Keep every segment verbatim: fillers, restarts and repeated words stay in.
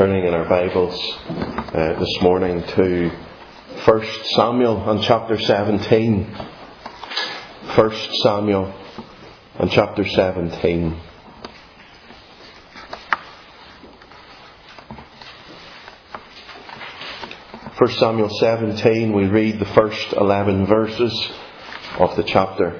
turning in our Bibles uh, this morning to First Samuel and chapter seventeen. First Samuel and chapter seventeen. First Samuel seventeen, we read the first eleven verses of the chapter.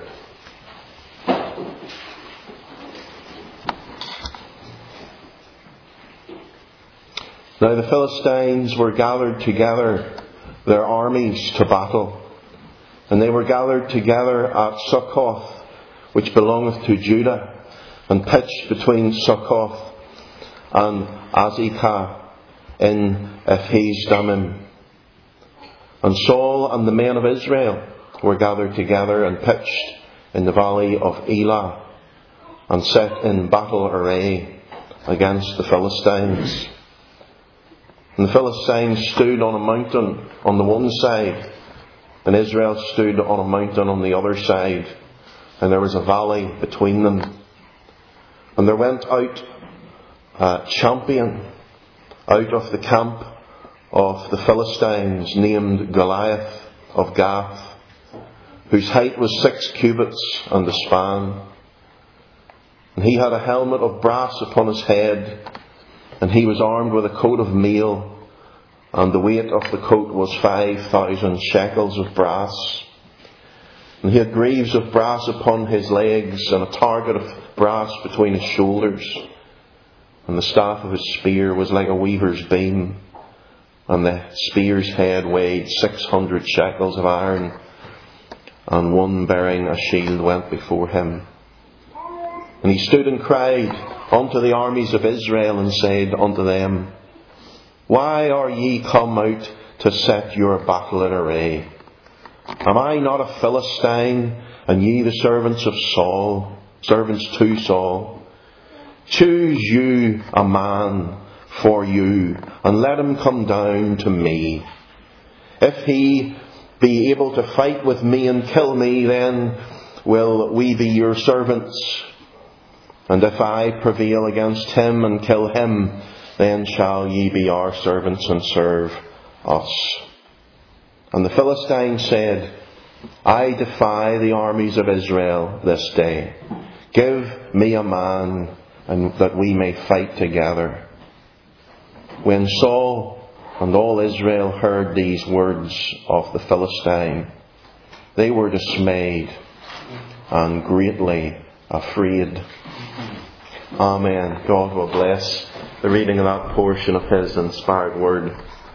Now the Philistines were gathered together, their armies to battle. And they were gathered together at Succoth, which belongeth to Judah, and pitched between Succoth and Azekah in Ephes-dammim. And Saul and the men of Israel were gathered together and pitched in the valley of Elah, and set in battle array against the Philistines. And the Philistines stood on a mountain on the one side, and Israel stood on a mountain on the other side, and there was a valley between them. And there went out a champion out of the camp of the Philistines, named Goliath of Gath, whose height was six cubits and a span. And he had a helmet of brass upon his head, and he was armed with a coat of mail, and the weight of the coat was five thousand shekels of brass. And he had greaves of brass upon his legs, and a target of brass between his shoulders. And the staff of his spear was like a weaver's beam, and the spear's head weighed six hundred shekels of iron, and one bearing a shield went before him. And he stood and cried unto the armies of Israel, and said unto them, Why are ye come out to set your battle in array? Am I not a Philistine, and ye the servants of Saul, servants to Saul? Choose you a man for you, and let him come down to me. If he be able to fight with me and kill me, then will we be your servants. And if I prevail against him and kill him, then shall ye be our servants and serve us. And the Philistines said, I defy the armies of Israel this day. Give me a man, and that we may fight together. When Saul and all Israel heard these words of the Philistine, they were dismayed and greatly afraid. Amen. God will bless the reading of that portion of His inspired word.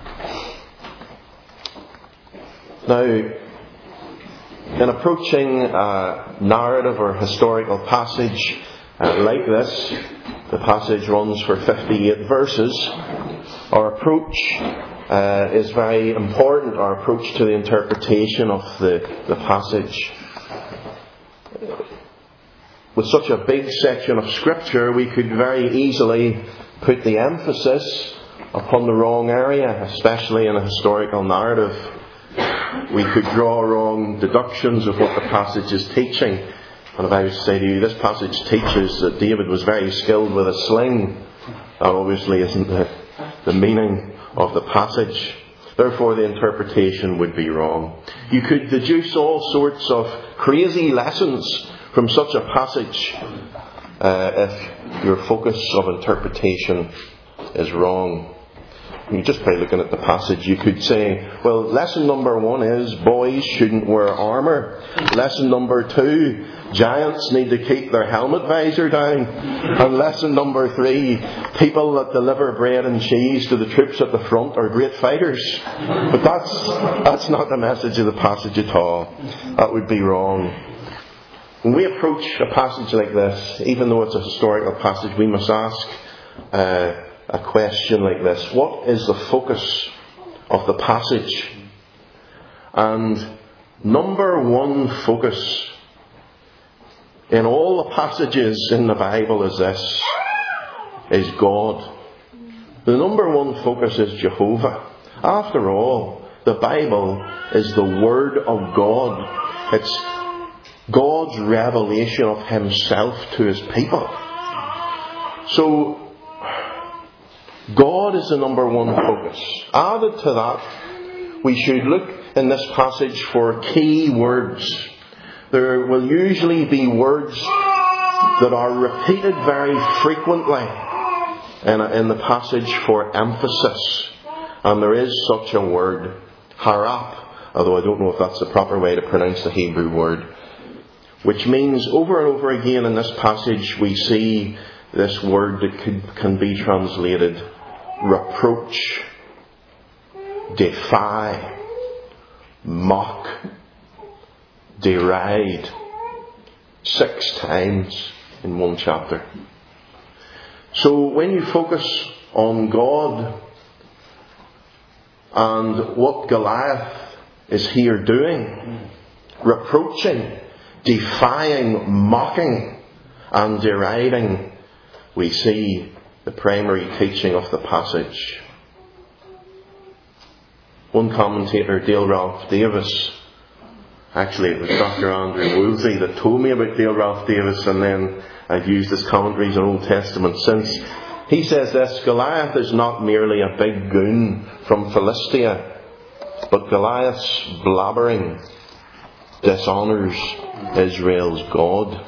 Now, in approaching a narrative or historical passage uh, like this, the passage runs for fifty-eight verses. Our approach uh, is very important, our approach to the interpretation of the, the passage. With such a big section of Scripture, we could very easily put the emphasis upon the wrong area, especially in a historical narrative. We could draw wrong deductions of what the passage is teaching. And if I was to say to you, this passage teaches that David was very skilled with a sling, that obviously isn't the, the meaning of the passage. Therefore, the interpretation would be wrong. You could deduce all sorts of crazy lessons from such a passage uh, if your focus of interpretation is wrong. You just by looking at the passage, you could say, well, lesson number one is boys shouldn't wear armour. Lesson number two, giants need to keep their helmet visor down. And lesson number three, people that deliver bread and cheese to the troops at the front are great fighters. But that's that's not the message of the passage at all. That would be wrong. When we approach a passage like this, even though it's a historical passage, we must ask uh, a question like this. What is the focus of the passage? And number one focus in all the passages in the Bible is this, is God. The number one focus is Jehovah. After all, the Bible is the Word of God. It's God's revelation of Himself to His people. So, God is the number one focus. Added to that, we should look in this passage for key words. There will usually be words that are repeated very frequently in, a, in the passage for emphasis. And there is such a word, harap, although I don't know if that's the proper way to pronounce the Hebrew word, which means over and over again in this passage we see this word that could, can be translated reproach, defy, mock, deride, six times in one chapter. So when you focus on God and what Goliath is here doing, reproaching, defying, mocking and deriding, we see the primary teaching of the passage. One commentator, Dale Ralph Davis, actually it was Doctor Andrew Woolsey that told me about Dale Ralph Davis, and then I've used his commentaries on Old Testament since. He says this: Goliath is not merely a big goon from Philistia, but Goliath's blabbering dishonours Israel's God.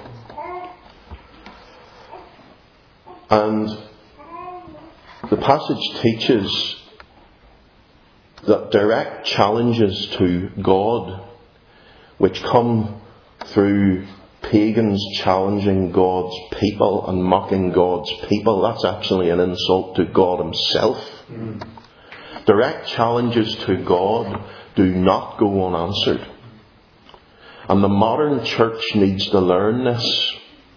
And the passage teaches that direct challenges to God, which come through pagans challenging God's people and mocking God's people, that's actually an insult to God himself. Mm. Direct challenges to God do not go unanswered. And the modern church needs to learn this.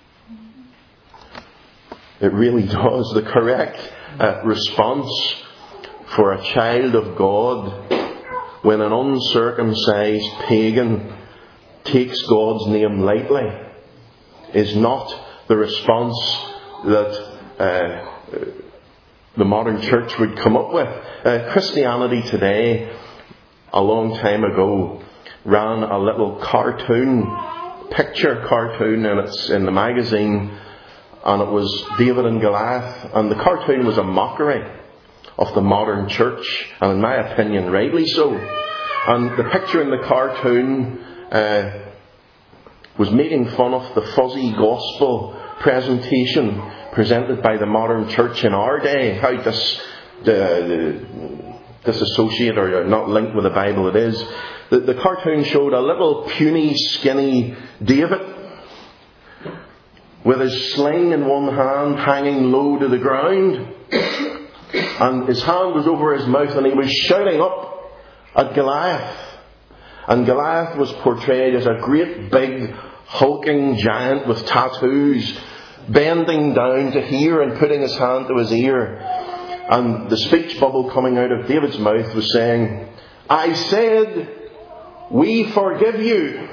It really does. The correct uh, response for a child of God when an uncircumcised pagan takes God's name lightly is not the response that uh, the modern church would come up with. Uh, Christianity Today, a long time ago, ran a little cartoon, picture cartoon, and it's in the magazine, and it was David and Goliath, and the cartoon was a mockery of the modern church, and in my opinion rightly so. And the picture in the cartoon uh, was making fun of the fuzzy gospel presentation presented by the modern church in our day, how dis, uh, disassociate or not linked with the Bible it is. The, the cartoon showed a little puny, skinny David with his sling in one hand hanging low to the ground, and his hand was over his mouth, and he was shouting up at Goliath. And Goliath was portrayed as a great big hulking giant with tattoos, bending down to hear and putting his hand to his ear. And the speech bubble coming out of David's mouth was saying, "I said, we forgive you."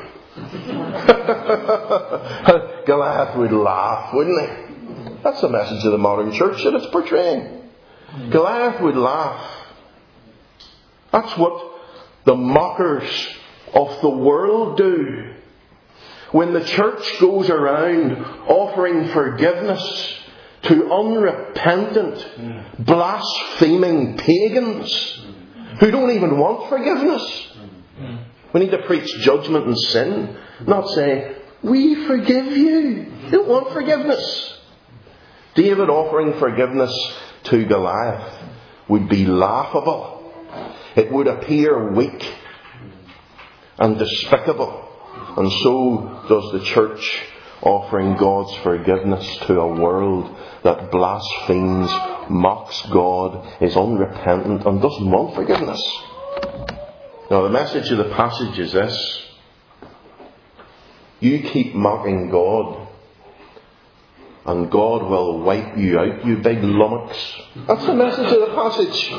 Goliath would laugh, wouldn't he? That's the message of the modern church that it's portraying. Goliath would laugh. That's what the mockers of the world do. When the church goes around offering forgiveness to unrepentant, blaspheming pagans who don't even want forgiveness. We need to preach judgment and sin, not say, we forgive you. You don't want forgiveness. David offering forgiveness to Goliath would be laughable. It would appear weak and despicable. And so does the church offering God's forgiveness to a world that blasphemes, mocks God, is unrepentant and doesn't want forgiveness. Now the message of the passage is this: you keep mocking God and God will wipe you out, you big lummox. That's the message of the passage.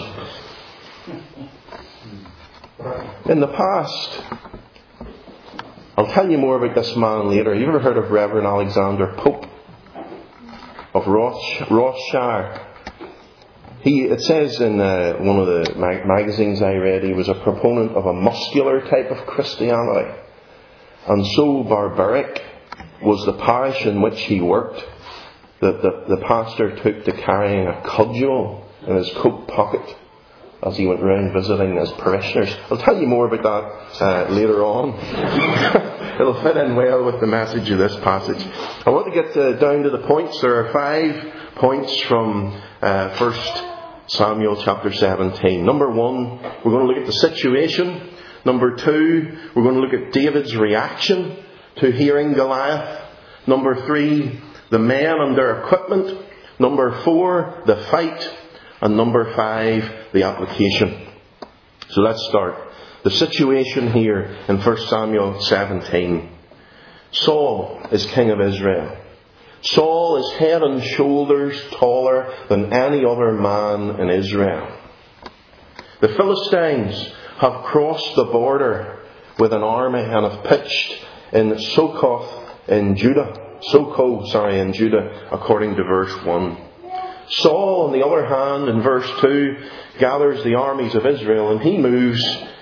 In the past, I'll tell you more about this man later. You ever heard of Reverend Alexander Pope of Ross, Rothshire? He, it says in uh, one of the mag- magazines I read, he was a proponent of a muscular type of Christianity. And so barbaric was the parish in which he worked that the, the pastor took to carrying a cudgel in his coat pocket as he went round visiting his parishioners. I'll tell you more about that uh, later on. It'll fit in well with the message of this passage. I want to get uh, down to the points. There are five points from uh, First Samuel chapter seventeen. Number one, we're going to look at the situation. Number two, we're going to look at David's reaction to hearing Goliath. Number three, the men and their equipment. Number four, the fight. And number five, the application. So let's start. The situation here in First Samuel seventeen. Saul is king of Israel. Saul is head and shoulders taller than any other man in Israel. The Philistines have crossed the border with an army and have pitched in Succoth in Judah. Sokoh, sorry, in Judah, according to verse one. Saul, on the other hand, in verse two, gathers the armies of Israel and he moves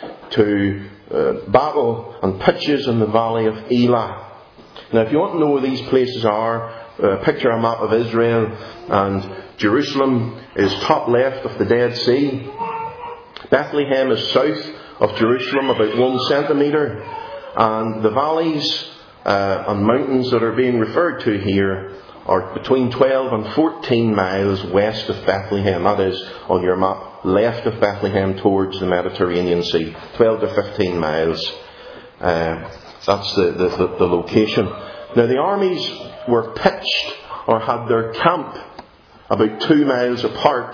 to uh, battle and pitches in the valley of Elah. Now, if you want to know where these places are, uh, picture a map of Israel, and Jerusalem is top left of the Dead Sea. Bethlehem is south of Jerusalem, about one centimetre, and the valleys uh, and mountains that are being referred to here are between twelve and fourteen miles west of Bethlehem. That is, on your map, left of Bethlehem towards the Mediterranean Sea. twelve to fifteen miles. Uh, that's the, the, the, the location. Now, the armies were pitched, or had their camp, about two miles apart.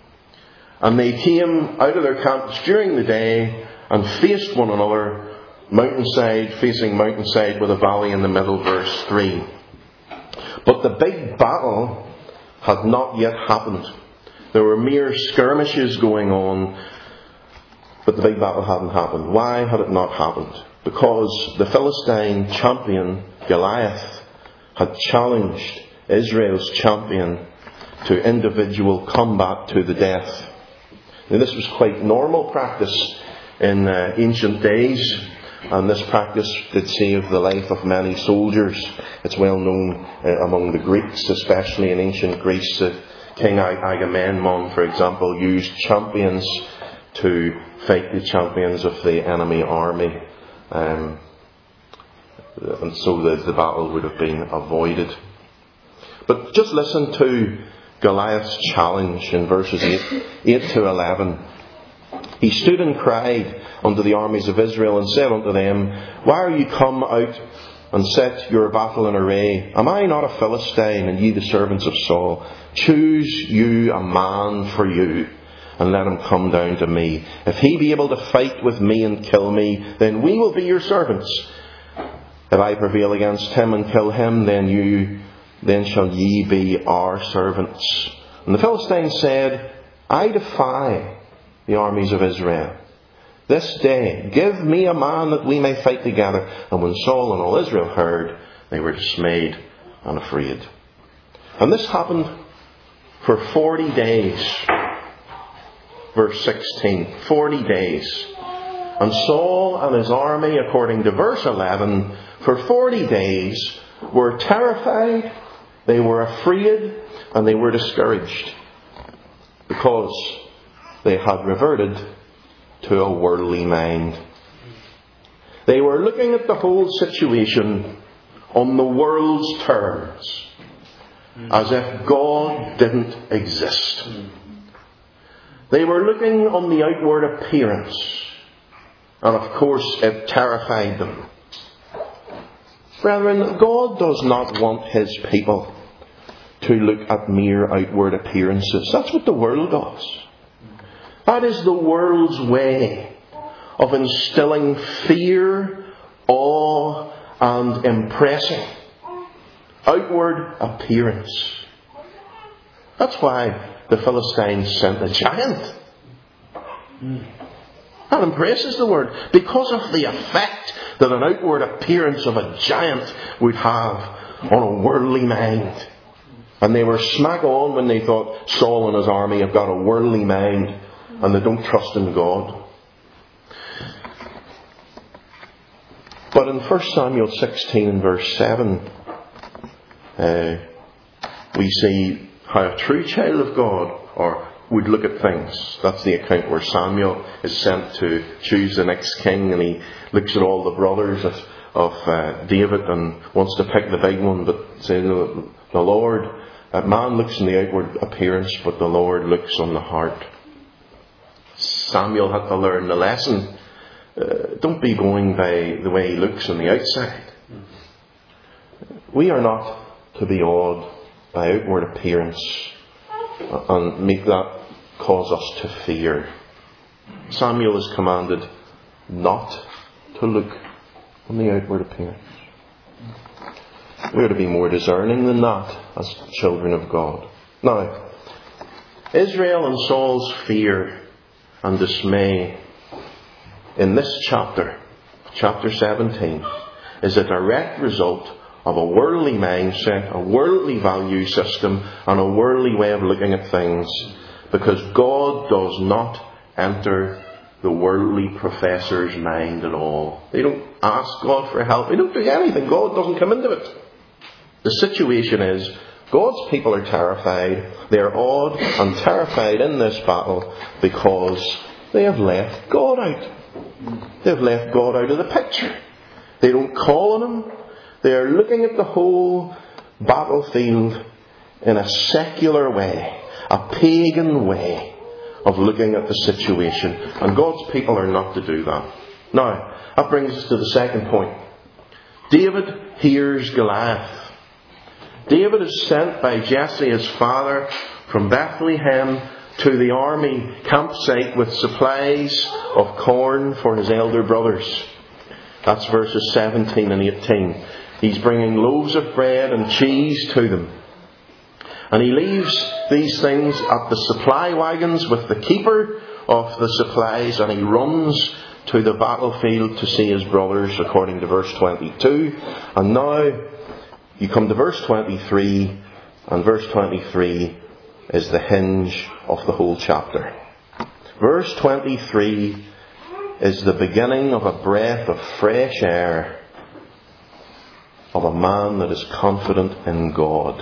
And they came out of their camps during the day and faced one another, mountainside facing mountainside, with a valley in the middle, verse three. But the big battle had not yet happened. There were mere skirmishes going on, but the big battle hadn't happened. Why had it not happened? Because the Philistine champion, Goliath, had challenged Israel's champion to individual combat to the death. Now, this was quite normal practice in uh, ancient days. And this practice did save the life of many soldiers. It's well known uh, among the Greeks, especially in ancient Greece. Uh, King Agamemnon, for example, used champions to fight the champions of the enemy army. Um, and so the, the battle would have been avoided. But just listen to Goliath's challenge in verses eight, eight to eleven. He stood and cried unto the armies of Israel, and said unto them, Why are you come out and set your battle in array? Am I not a Philistine, and ye the servants of Saul? Choose you a man for you, and let him come down to me. If he be able to fight with me and kill me, then we will be your servants. If I prevail against him and kill him, then you, then shall ye be our servants. And the Philistines said, I defy the armies of Israel. This day, give me a man that we may fight together. And when Saul and all Israel heard, they were dismayed and afraid. And this happened for forty days. Verse sixteen. Forty days. And Saul and his army, according to verse eleven, for forty days were terrified, they were afraid, and they were discouraged. Because they had reverted to a worldly mind. They were looking at the whole situation on the world's terms, as if God didn't exist. They were looking on the outward appearance, and of course it terrified them. Brethren, God does not want His people to look at mere outward appearances. That's what the world does. That is the world's way of instilling fear, awe, and impressing. Outward appearance. That's why the Philistines sent a giant. That impresses the world, because of the effect that an outward appearance of a giant would have on a worldly mind. And they were smack on when they thought Saul and his army have got a worldly mind and they don't trust in God. But in First Samuel sixteen and verse seven, uh, we see how a true child of God, or would look at things. That's the account where Samuel is sent to choose the next king, and he looks at all the brothers of, of uh, David and wants to pick the big one, but say the, the Lord, a man looks on the outward appearance, but the Lord looks on the heart. Samuel had to learn the lesson. Uh, don't be going by the way he looks on the outside. We are not to be awed by outward appearance and make that cause us to fear. Samuel is commanded not to look on the outward appearance. We are to be more discerning than that as children of God. Now, Israel and Saul's fear and dismay in this chapter, chapter seventeen, is a direct result of a worldly mindset, a worldly value system, and a worldly way of looking at things. Because God does not enter the worldly professor's mind at all. They don't ask God for help. They don't do anything. God doesn't come into it. The situation is, God's people are terrified. They are awed and terrified in this battle because they have left God out. They've left God out of the picture. They don't call on Him. They are looking at the whole battlefield in a secular way, a pagan way of looking at the situation. And God's people are not to do that. Now, that brings us to the second point. David hears Goliath. David is sent by Jesse, his father, from Bethlehem to the army campsite with supplies of corn for his elder brothers. That's verses seventeen and eighteen. He's bringing loaves of bread and cheese to them. And he leaves these things at the supply wagons with the keeper of the supplies, and he runs to the battlefield to see his brothers, according to verse twenty-two. And now you come to verse twenty-three, and verse twenty-three is the hinge of the whole chapter. Verse twenty-three is the beginning of a breath of fresh air of a man that is confident in God.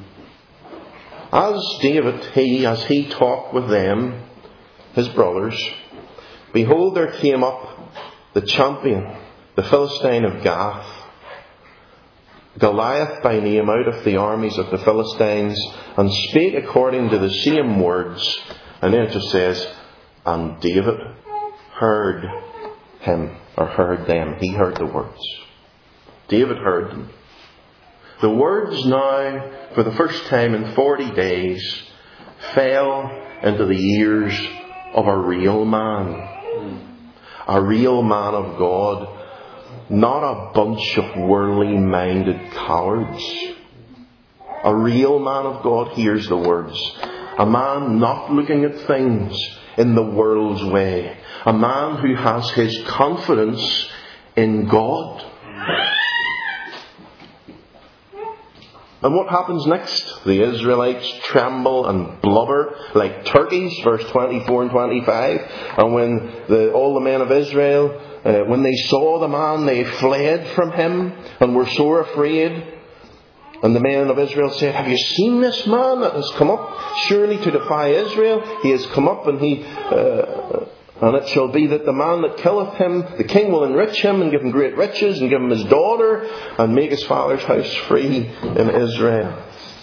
As David, he, as he talked with them, his brothers, behold, there came up the champion, the Philistine of Gath, Goliath by name, out of the armies of the Philistines, and spake according to the same words. And then it just says, and David heard him, or heard them. He heard the words. David heard them. The words now, for the first time in forty days, fell into the ears of a real man. A real man of God. Not a bunch of worldly-minded cowards. A real man of God hears the words. A man not looking at things in the world's way. A man who has his confidence in God. And what happens next? The Israelites tremble and blubber like turkeys, verse twenty-four and twenty-five. And when the, all the men of Israel, uh, when they saw the man, they fled from him and were sore afraid. And the men of Israel said, have you seen this man that has come up surely to defy Israel? He has come up, and he... Uh, And it shall be that the man that killeth him, the king will enrich him and give him great riches and give him his daughter and make his father's house free in Israel.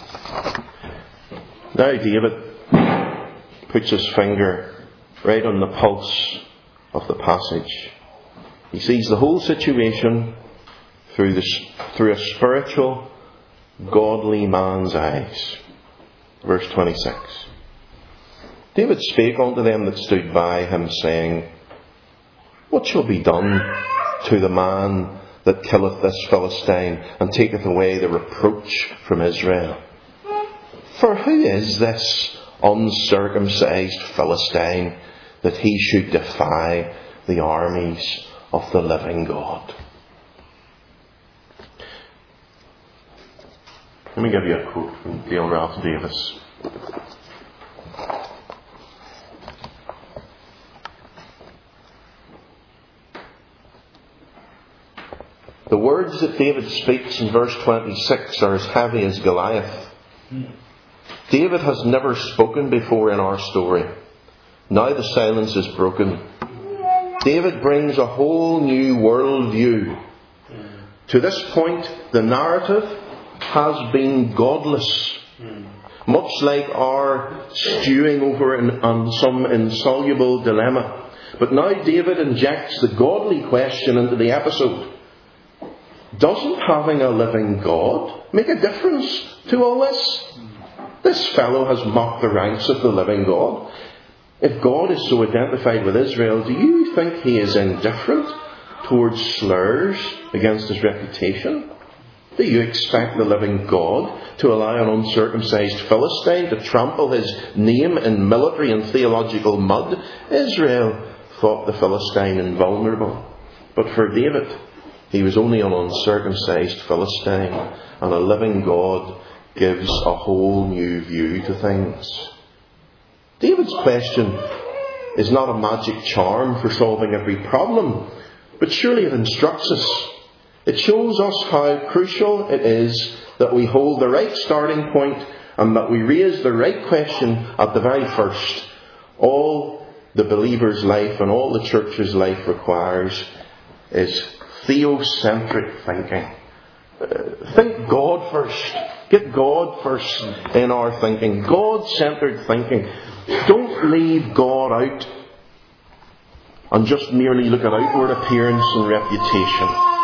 Now David puts his finger right on the pulse of the passage. He sees the whole situation through, the, through a spiritual, godly man's eyes. Verse twenty-six. David spake unto them that stood by him, saying, what shall be done to the man that killeth this Philistine, and taketh away the reproach from Israel? For who is this uncircumcised Philistine, that he should defy the armies of the living God? Let me give you a quote from Dale Ralph Davis. The words that David speaks in verse twenty-six are as heavy as Goliath. David has never spoken before in our story. Now the silence is broken. David brings a whole new worldview. To this point, the narrative has been godless. Much like our stewing over in, on some insoluble dilemma. But now David injects the godly question into the episode. Doesn't having a living God make a difference to all this? This fellow has mocked the ranks of the living God. If God is so identified with Israel, do you think he is indifferent towards slurs against his reputation? Do you expect the living God to allow an uncircumcised Philistine to trample his name in military and theological mud? Israel thought the Philistine invulnerable. But for David, he was only an uncircumcised Philistine, and a living God gives a whole new view to things. David's question is not a magic charm for solving every problem, but surely it instructs us. It shows us how crucial it is that we hold the right starting point and that we raise the right question at the very first. All the believer's life and all the church's life requires is theocentric thinking. Uh, think God first. Get God first in our thinking. God-centered thinking. Don't leave God out and just merely look at outward appearance and reputation.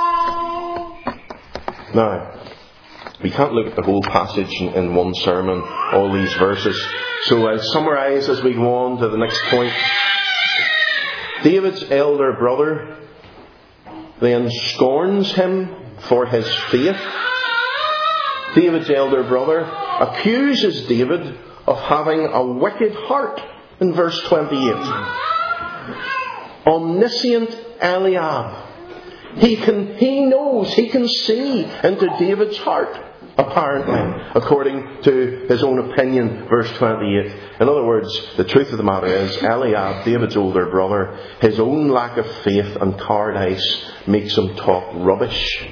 Now, we can't look at the whole passage in, in one sermon, all these verses. So I'll summarise as we go on to the next point. David's elder brother then scorns him for his faith. David's elder brother accuses David of having a wicked heart in verse twenty-eight. Omniscient Eliab. He can, he knows, he can see into David's heart, apparently, according to his own opinion, verse twenty-eight. In other words, the truth of the matter is, Eliab, David's older brother, his own lack of faith and cowardice makes him talk rubbish.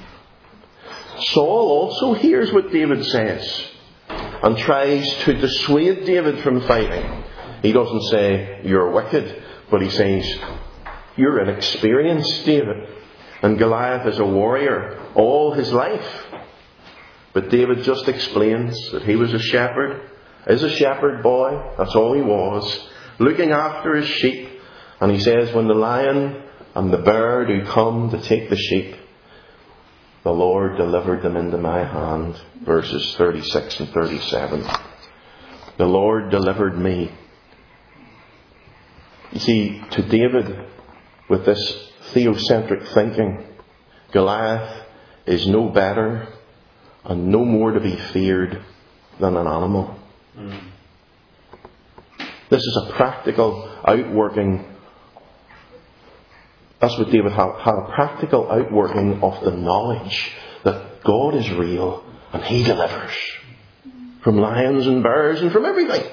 Saul also hears what David says and tries to dissuade David from fighting. He doesn't say, you're wicked, but he says, you're inexperienced, David. And Goliath is a warrior all his life. But David just explains that he was a shepherd, is a shepherd boy, that's all he was, looking after his sheep. And he says, when the lion and the bear do come to take the sheep, the Lord delivered them into my hand. Verses thirty-six and thirty-seven. The Lord delivered me. You see, to David, with this theocentric thinking, Goliath is no better and no more to be feared than an animal. Mm. This is a practical outworking. That's what David had, had a practical outworking of the knowledge that God is real and he delivers from lions and bears and from everything.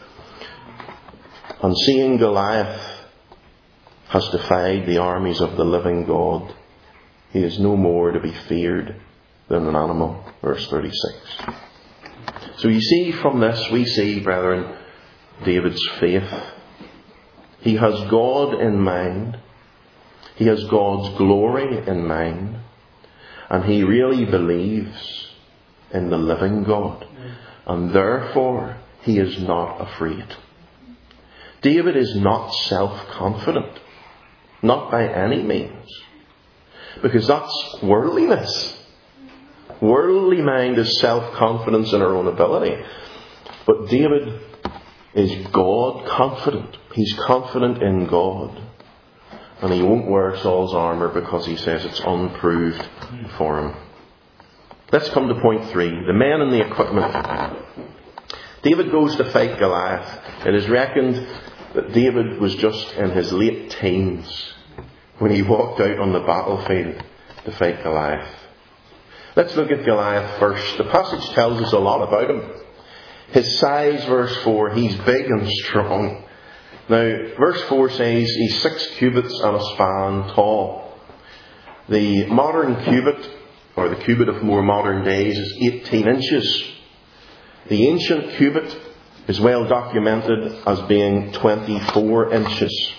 And seeing Goliath has defied the armies of the living God, he is no more to be feared than an animal. Verse thirty-six. So you see from this, we see, brethren, David's faith. He has God in mind. He has God's glory in mind. And he really believes in the living God. And therefore, he is not afraid. David is not self-confident. Not by any means. Because that's worldliness. Worldly mind is self-confidence in our own ability. But David is God-confident. He's confident in God. And he won't wear Saul's armour because he says it's unproved for him. Let's come to point three. The men and the equipment. David goes to fight Goliath. It is reckoned that David was just in his late teens when he walked out on the battlefield to fight Goliath. Let's look at Goliath first. The passage tells us a lot about him. His size, verse four, he's big and strong. Now, verse four says he's six cubits and a span tall. The modern cubit, or the cubit of more modern days, is eighteen inches. The ancient cubit is well documented as being twenty-four inches.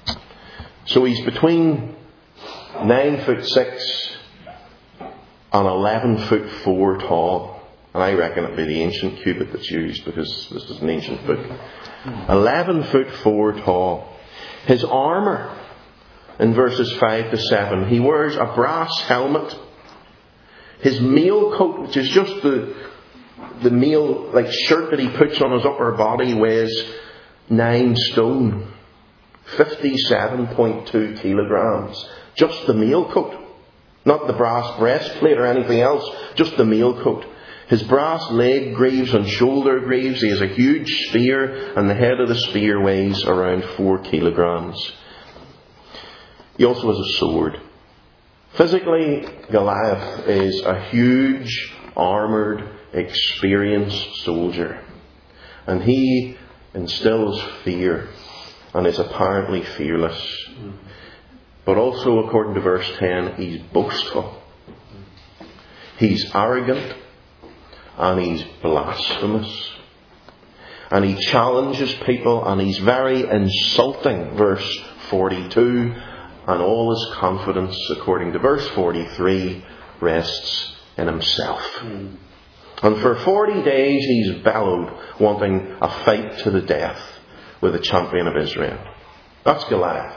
So he's between nine foot six and eleven foot four tall. And I reckon it'd be the ancient cubit that's used, because this is an ancient book. eleven foot four tall. His armour, in verses five to seven, he wears a brass helmet. His mail coat, which is just the the mail like shirt that he puts on his upper body, weighs nine stone, fifty-seven point two kilograms. Just the mail coat, not the brass breastplate or anything else. Just the mail coat. His brass leg greaves and shoulder greaves. He has a huge spear, and the head of the spear weighs around four kilograms. He also has a sword. Physically, Goliath is a huge, armoured, experienced soldier. And he instills fear and is apparently fearless. But also, according to verse ten, he's boastful. He's arrogant. And he's blasphemous. And he challenges people, and he's very insulting, verse forty-two. And all his confidence, according to verse forty-three, rests in himself. Mm. And for forty days he's bellowed, wanting a fight to the death with the champion of Israel. That's Goliath.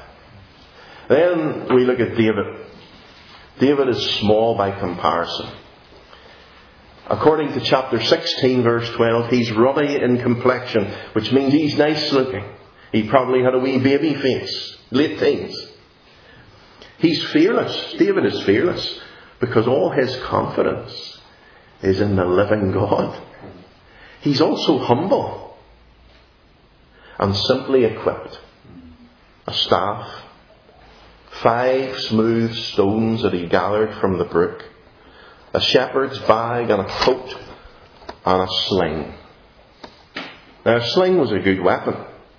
Then we look at David. David is small by comparison. According to chapter sixteen, verse twelve, he's ruddy in complexion, which means he's nice looking. He probably had a wee baby face, late teens. He's fearless. David is fearless because all his confidence is in the living God. He's also humble and simply equipped. A staff, five smooth stones that he gathered from the brook, a shepherd's bag and a coat and a sling. Now, a sling was a good weapon.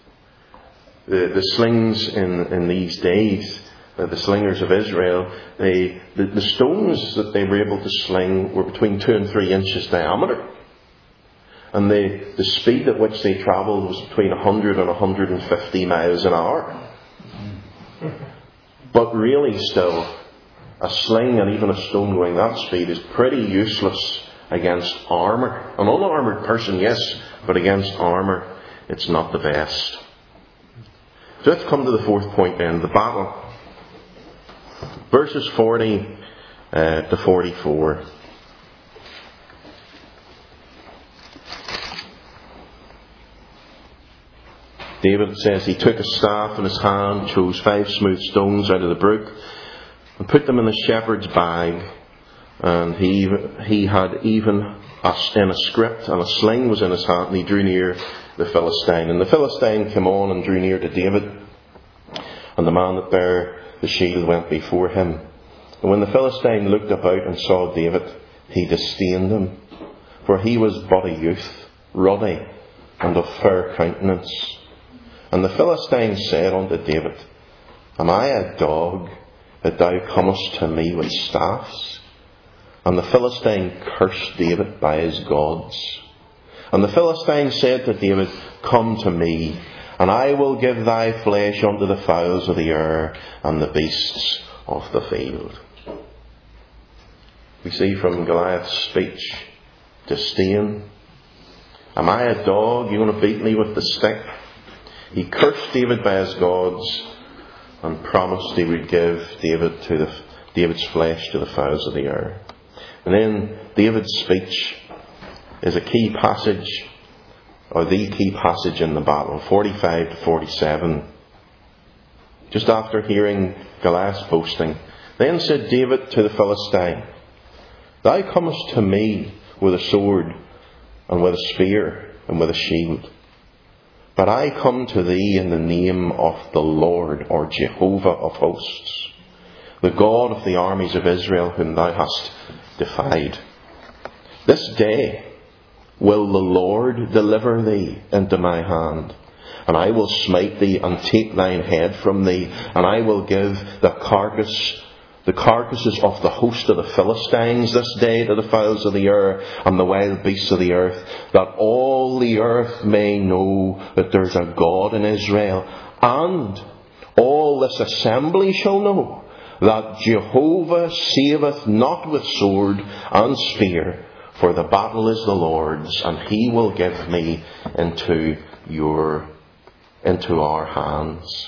The, the slings in, in these days, uh, the slingers of Israel, they, the, the stones that they were able to sling were between two and three inches diameter. And the, the speed at which they travelled was between one hundred and one hundred fifty miles an hour. But really still, a sling and even a stone going that speed is pretty useless against armour. An unarmoured person, yes, but against armour, it's not the best. So let's come to the fourth point then, the battle. Verses forty uh, to forty-four. David says he took a staff in his hand, chose five smooth stones out of the brook, and put them in the shepherd's bag. And he he had even a, in a script, and a sling was in his hand, and he drew near the Philistine. And the Philistine came on and drew near to David, and the man that bare the shield went before him. And when the Philistine looked about and saw David, he disdained him, for he was but a youth, ruddy, and of fair countenance. And the Philistine said unto David, Am I a dog, that thou comest to me with staffs? And the Philistine cursed David by his gods. And the Philistine said to David, Come to me, and I will give thy flesh unto the fowls of the air and the beasts of the field. We see from Goliath's speech, disdain. Am I a dog? You want to beat me with the stick? He cursed David by his gods and promised he would give David to the, David's flesh to the fowls of the air. And then David's speech is a key passage, or the key passage in the battle, forty-five to forty-seven. Just after hearing Goliath's boasting, then said David to the Philistine, Thou comest to me with a sword and with a spear and with a shield. But I come to thee in the name of the Lord, or Jehovah of hosts, the God of the armies of Israel, whom thou hast defied. This day will the Lord deliver thee into my hand, and I will smite thee and take thine head from thee, and I will give the carcass the carcasses of the host of the Philistines this day to the fowls of the air and the wild beasts of the earth, that all the earth may know that there's a God in Israel. And all this assembly shall know that Jehovah saveth not with sword and spear, for the battle is the Lord's, and he will give me into your, into our hands.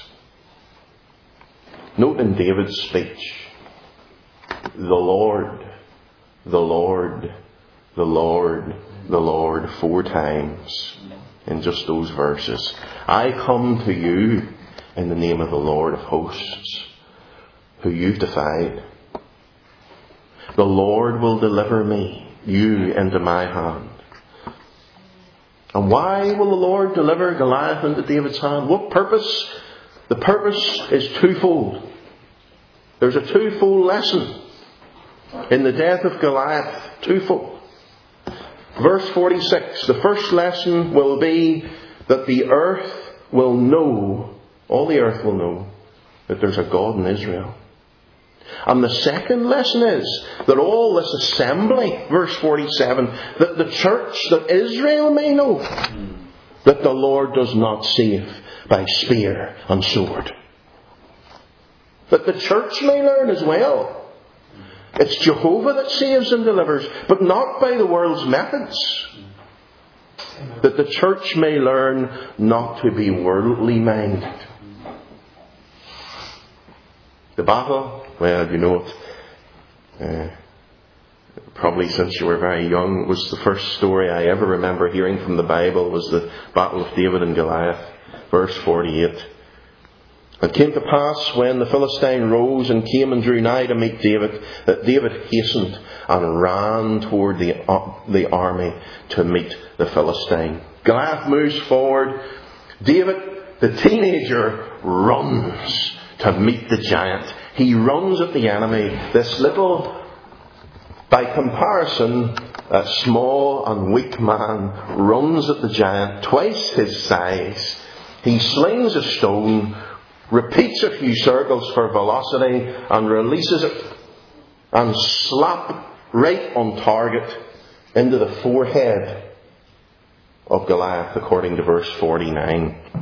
Note in David's speech, the Lord, the Lord, the Lord, the Lord, four times in just those verses. I come to you in the name of the Lord of hosts, who you've defied. The Lord will deliver me, you, into my hand. And why will the Lord deliver Goliath into David's hand? What purpose? The purpose is twofold. There's a twofold lesson in the death of Goliath. Twofold. Verse forty-six. The first lesson will be that the earth will know, all the earth will know, that there's a God in Israel. And the second lesson is that all this assembly, verse forty-seven, that the church, that Israel may know that the Lord does not save by spear and sword. That the church may learn as well. It's Jehovah that saves and delivers, but not by the world's methods. That the church may learn not to be worldly minded. The battle, well, you know it. Uh, probably since you were very young, it was the first story I ever remember hearing from the Bible, was the battle of David and Goliath. Verse forty-eight. It came to pass, when the Philistine rose and came and drew nigh to meet David, that David hastened and ran toward the, uh, the army to meet the Philistine. Goliath moves forward. David, the teenager, runs to meet the giant. He runs at the enemy. This little, by comparison, a small and weak man runs at the giant, twice his size. He slings a stone, repeats a few circles for velocity, and releases it and slap right on target into the forehead of Goliath, according to verse forty-nine.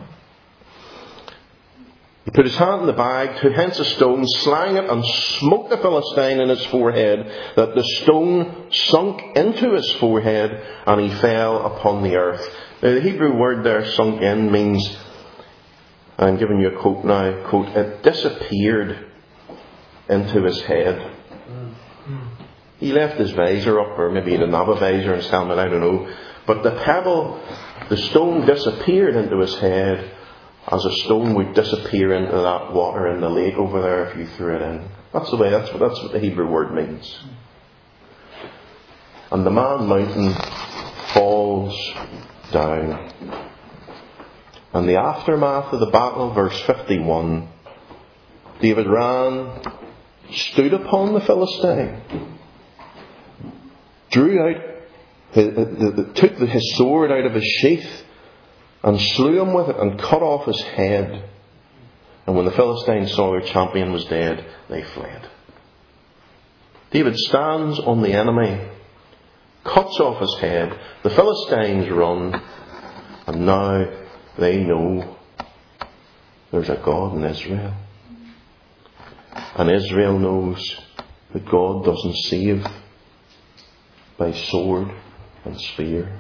He put his hand in the bag, took hence a stone, slang it, and smote the Philistine in his forehead, that the stone sunk into his forehead, and he fell upon the earth. Now, the Hebrew word there, sunk in, means, I'm giving you a quote now, quote, it disappeared into his head. He left his visor up, or maybe he didn't have a visor in his helmet, I don't know. But the pebble, the stone disappeared into his head, as a stone would disappear into that water in the lake over there if you threw it in. That's the way, that's what, that's what the Hebrew word means. And the man mountain falls down. And the aftermath of the battle, verse fifty-one, David ran, stood upon the Philistine, drew out, took his sword out of his sheath, and slew him with it, and cut off his head. And when the Philistines saw their champion was dead, they fled. David stands on the enemy, cuts off his head. The Philistines run, and now they know there's a God in Israel. And Israel knows that God doesn't save by sword and spear.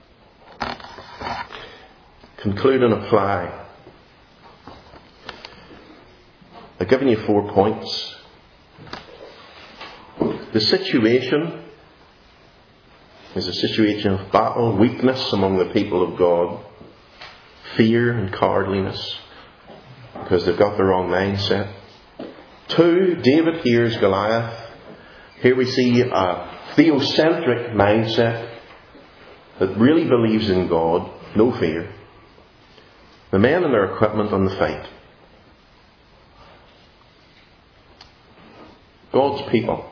Conclude and apply. I've given you four points. The situation is a situation of battle, weakness among the people of God, fear and cowardliness, because they've got the wrong mindset. Two, David hears Goliath. Here we see a theocentric mindset that really believes in God, no fear. The men and their equipment on the fight. God's people.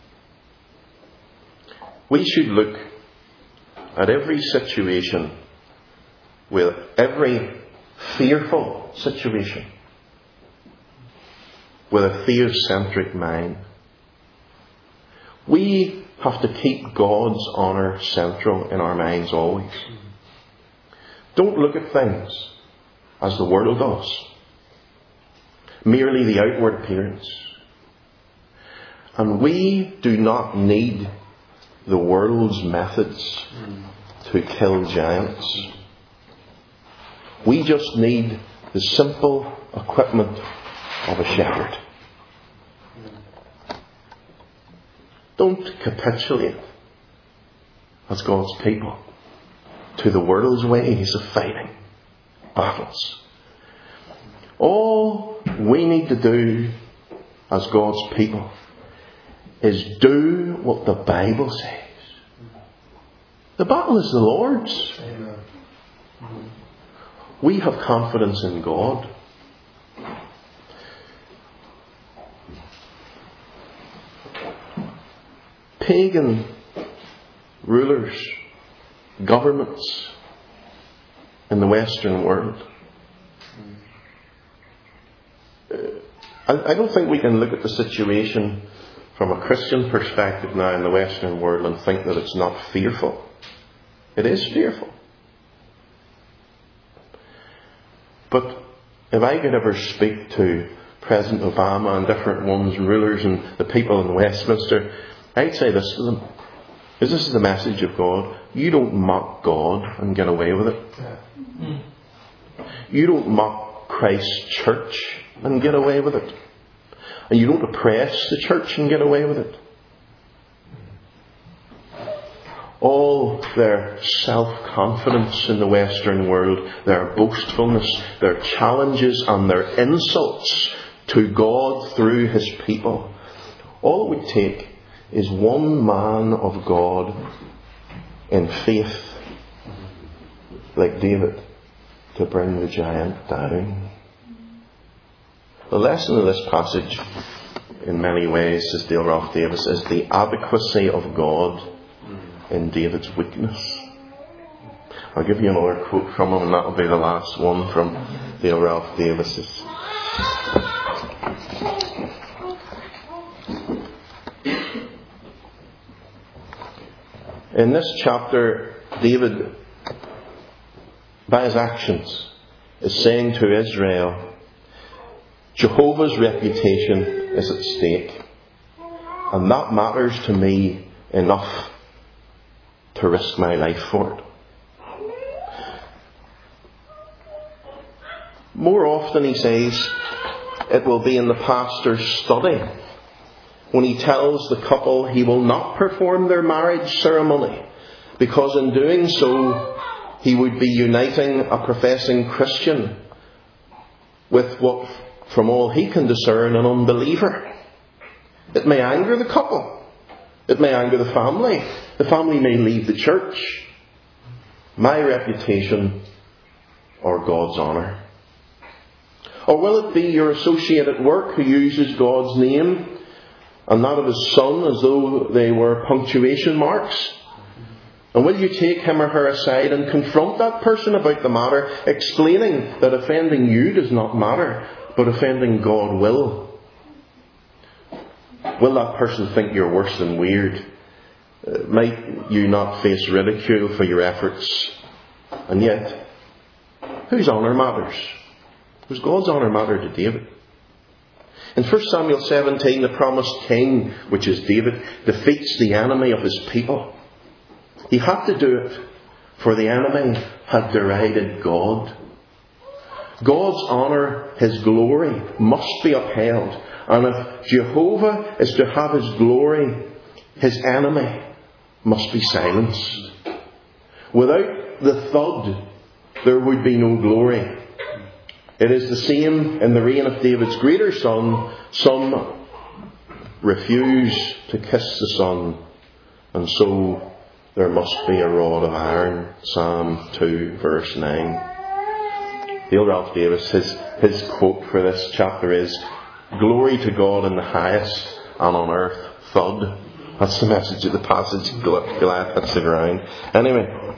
We should look at every situation, with every fearful situation, with a theocentric mind. We have to keep God's honour central in our minds always. Don't look at things as the world does. Merely the outward appearance. And we do not need the world's methods to kill giants. We just need the simple equipment of a shepherd. Don't capitulate as God's people to the world's ways of fighting battles. All we need to do as God's people is do what the Bible says. The battle is the Lord's. Amen. We have confidence in God. Pagan rulers, governments in the Western world. I don't think we can look at the situation from a Christian perspective now in the Western world and think that it's not fearful. It is fearful. But if I could ever speak to President Obama and different ones, rulers and the people in Westminster, I'd say this to them. Because this is the message of God. You don't mock God and get away with it. You don't mock Christ's church and get away with it. And you don't oppress the church and get away with it. All their self-confidence in the Western world, their boastfulness, their challenges and their insults to God through His people, all it would take is one man of God in faith, like David, to bring the giant down. The lesson of this passage, in many ways, says Dale Ralph Davis, is the adequacy of God in David's weakness. I'll give you another quote from him, and that'll be the last one from Dale Ralph Davis. In this chapter, David, by his actions, is saying to Israel, Jehovah's reputation is at stake, and that matters to me enough to risk my life for it. More often, he says, it will be in the pastor's study when he tells the couple he will not perform their marriage ceremony, because in doing so he would be uniting a professing Christian with what, from all he can discern, an unbeliever. It may anger the couple. It may anger the family. The family may leave the church. My reputation or God's honour? Or will it be your associate at work who uses God's name and that of His Son as though they were punctuation marks? And will you take him or her aside and confront that person about the matter, explaining that offending you does not matter, but offending God will? Will that person think you're worse than weird? Uh, might you not face ridicule for your efforts? And yet, whose honour matters? Was God's honour matter to David? In First Samuel seventeen, the promised king, which is David, defeats the enemy of his people. He had to do it, for the enemy had derided God. God's honour, His glory, must be upheld. And if Jehovah is to have His glory, His enemy must be silenced. Without the thud, there would be no glory. It is the same in the reign of David's greater son. Some refuse to kiss the Son, and so there must be a rod of iron. Psalm two, verse nine. Dale Ralph Davis, his, his quote for this chapter is, "Glory to God in the highest, and on earth thud." That's the message of the passage. Goliath hits the ground. Anyway,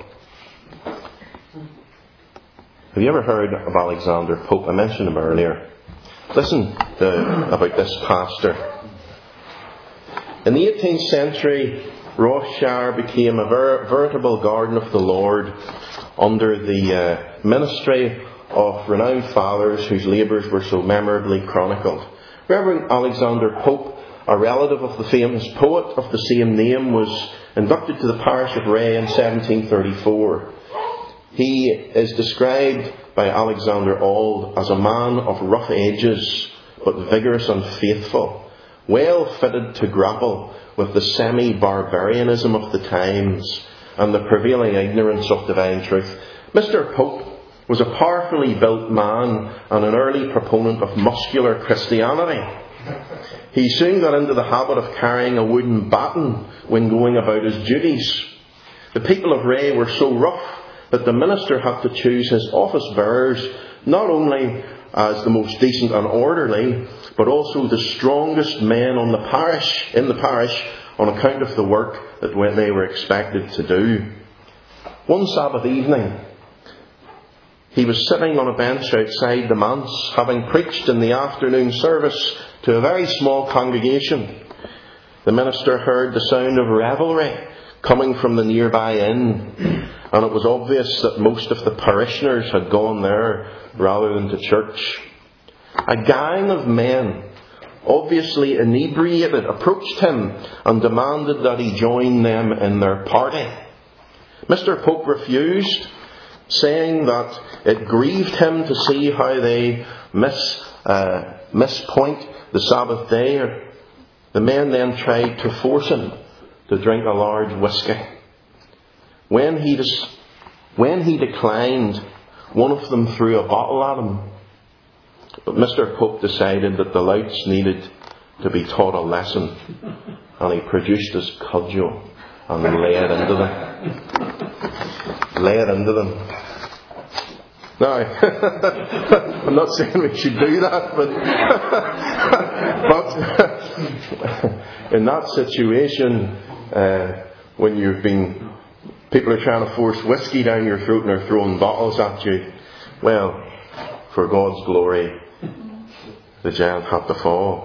have you ever heard of Alexander Pope? I mentioned him earlier. Listen to, about this pastor. In the eighteenth century, Ross-shire became a ver- veritable garden of the Lord under the uh, ministry of renowned fathers whose labours were so memorably chronicled. Reverend Alexander Pope, a relative of the famous poet of the same name, was inducted to the parish of Ray in seventeen thirty-four. He is described by Alexander Auld as a man of rough ages, but vigorous and faithful, well fitted to grapple with the semi-barbarianism of the times and the prevailing ignorance of divine truth. Mister Pope was a powerfully built man and an early proponent of muscular Christianity. He soon got into the habit of carrying a wooden baton when going about his duties. The people of Ray were so rough that the minister had to choose his office bearers not only as the most decent and orderly, but also the strongest men on the parish, in the parish, on account of the work that they were expected to do. One Sabbath evening, he was sitting on a bench outside the manse, having preached in the afternoon service to a very small congregation. The minister heard the sound of revelry coming from the nearby inn, and it was obvious that most of the parishioners had gone there rather than to church. A gang of men, obviously inebriated, approached him and demanded that he join them in their party. Mister Pope refused, saying that it grieved him to see how they miss, uh, mispoint the Sabbath day. The men then tried to force him to drink a large whisky. When he, dis- when he declined, one of them threw a bottle at him. But Mister Pope decided that the louts needed to be taught a lesson, and he produced his cudgel and lay it into them. Lay it into them. Now, I'm not saying we should do that, but, but in that situation, uh, when you've been, people are trying to force whiskey down your throat and they're throwing bottles at you, well, for God's glory, the giant had to fall.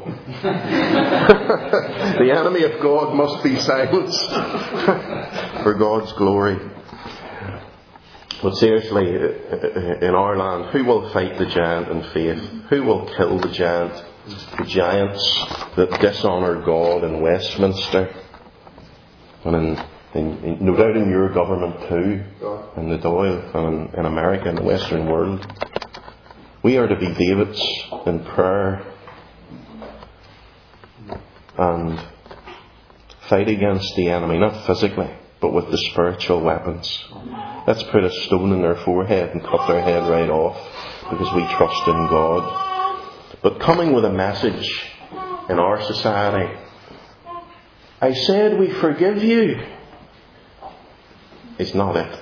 The enemy of God must be silenced for God's glory. But seriously, in our land, who will fight the giant in faith? Who will kill the giant? The giants that dishonour God in Westminster. And in, in, in, no doubt in your government too, in the Dáil, and in, in America, in the Western world. We are to be Davids in prayer and fight against the enemy, not physically, but with the spiritual weapons. Let's put a stone in their forehead and cut their head right off because we trust in God. But coming with a message in our society, I said we forgive you, is not it.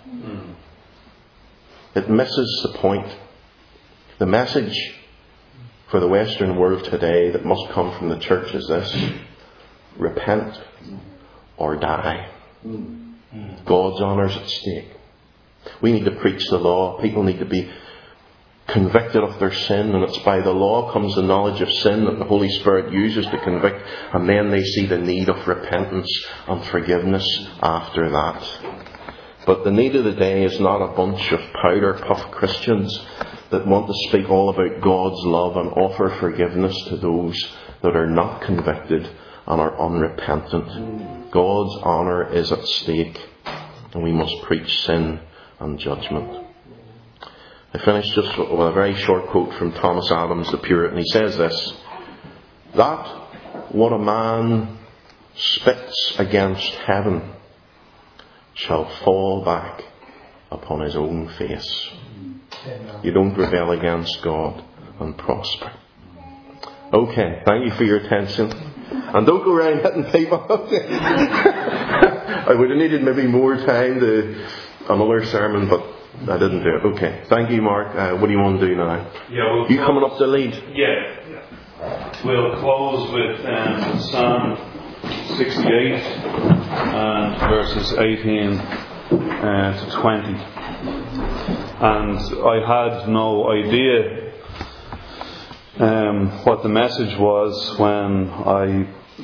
It misses the point. The message for the Western world today that must come from the church is this: repent or die. God's honour is at stake. We need to preach the law. People need to be convicted of their sin, and it's by the law comes the knowledge of sin that the Holy Spirit uses to convict, and then they see the need of repentance and forgiveness after that. But the need of the day is not a bunch of powder puff Christians that want to speak all about God's love and offer forgiveness to those that are not convicted and are unrepentant. God's honour is at stake, and we must preach sin and judgment. I finish just with a very short quote from Thomas Adams the Puritan. He says this: that what a man spits against heaven shall fall back upon his own face. You don't rebel against God and prosper. Okay, thank you for your attention. And don't go around hitting people. I would have needed maybe more time to another sermon, but I didn't do it. Okay, thank you, Mark. Uh, what do you want to do now? Yeah, we'll you close, coming up to lead? Yeah. yeah. We'll close with um, Psalm sixty-eight and verses eighteen uh, to twenty. And I had no idea um, what the message was when I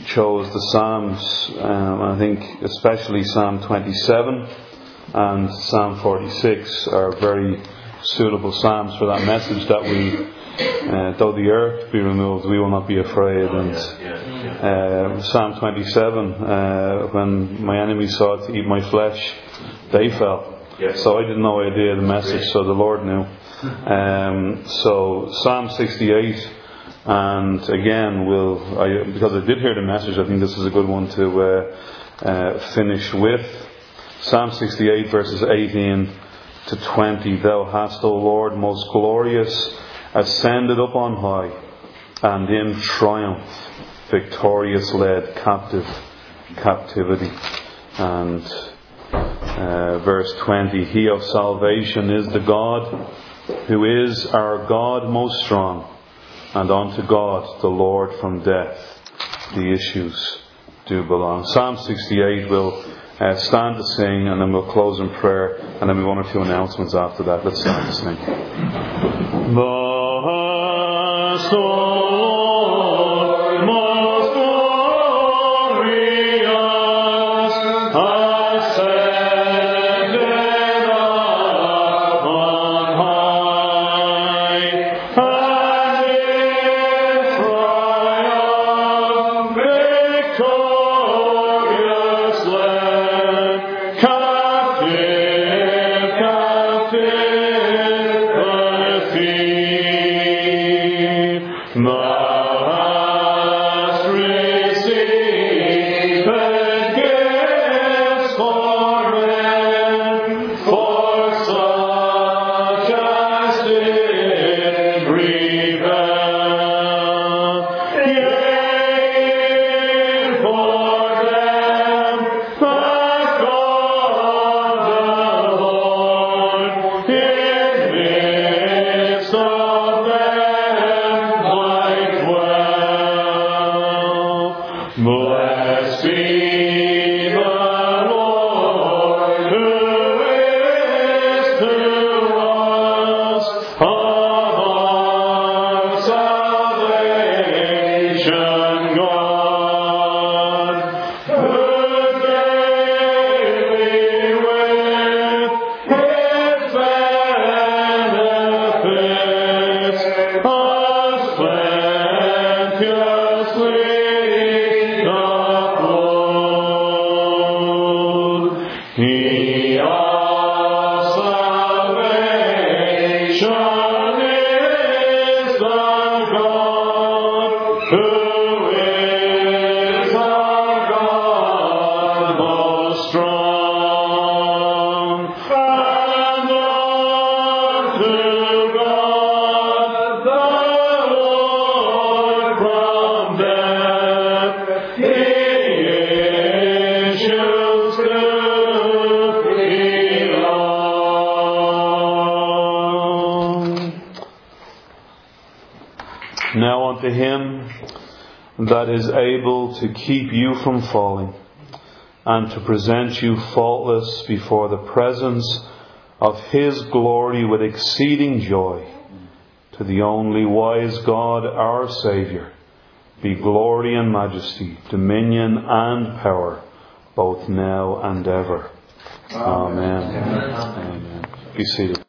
chose the Psalms, um, I think especially Psalm twenty-seven and Psalm forty-six are very suitable Psalms for that message that we, uh, though the earth be removed, we will not be afraid. And uh, Psalm twenty-seven, uh, when my enemies sought to eat my flesh, they fell. So I had no idea the message, so the Lord knew. Um, so Psalm sixty-eight, and again, we'll, I, because I did hear the message, I think this is a good one to uh, uh, finish with. Psalm sixty-eight, verses eighteen to twenty. Thou hast, O Lord, most glorious, ascended up on high, and in triumph victorious led captive captivity. And uh, verse twenty, He of salvation is the God, who is our God most strong, and unto God the Lord from death the issues do belong. Psalm sixty-eight will uh, stand to sing, and then we'll close in prayer, and then we have one or two announcements after that. Let's stand to sing. Bless the Lord, most glorious, ascended up on high, and in triumph victorious led captive captivity. Thou hast received gifts for men, for such as did rebel. Yea, for them that God the Lord in midst of them might dwell. Blessed be the Lord, who is to us of our salvation, God, who daily with His benefits us plenteously doth load. He of salvation is the God, who is our God most strong, and unto God the Lord from death the issues do belong. Now unto Him that is able to keep you from falling, and to present you faultless before the presence of His glory with exceeding joy, to the only wise God our Saviour, be glory and majesty, dominion and power, both now and ever. Amen. Amen. Amen. Be seated.